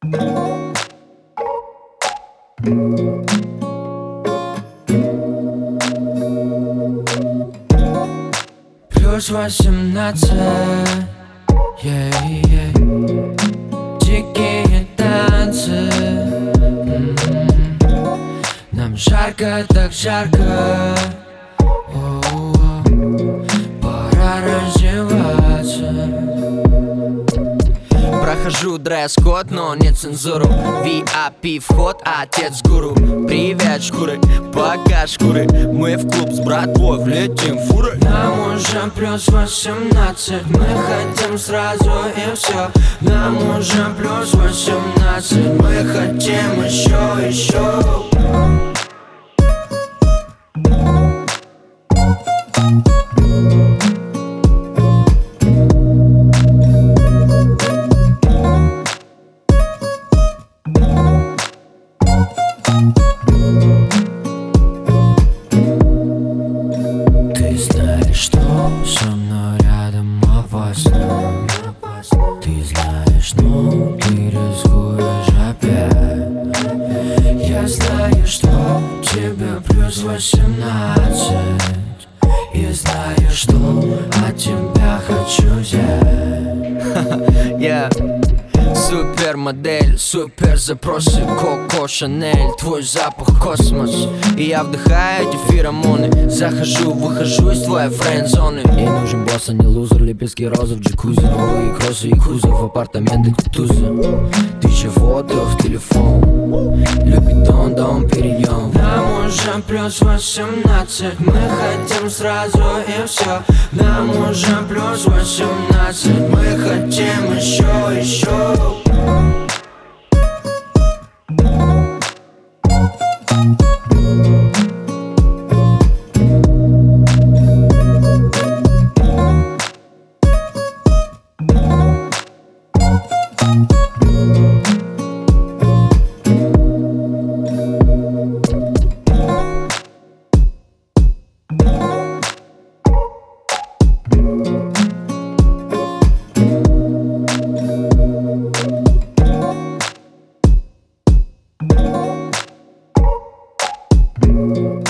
Плюс 18, дикие танцы. Нам жарко, так жарко. Пора раздеваться. Прохожу дресс-код, но не цензуру. VIP вход, отец гуру. Привет, шкуры, пока шкуры. Мы в клуб с братвой влетим фурой. Нам уже плюс 18. Мы хотим сразу и все. Нам уже плюс 18. Мы хотим еще. Ты знаешь, что со мной рядом опасно. Ты знаешь, но ты рискуешь опять. Я знаю, что тебе плюс 18. И знаю, что от тебя хочу взять. Супермодель, супер запросы, Коко Шанель, твой запах космос. И я вдыхаю эти феромоны. Захожу, выхожу из твоей френд-зоны. Ей нужен босс, а не лузер. Лепестки розы в джакузи, новые кроссы и кузов, апартаменты Кутуза. 1000 фото в телефон, любит дом перейдем. Нам уже плюс 18. Мы хотим сразу и все. Нам уже плюс 18. Мы хотим еще. Thank you.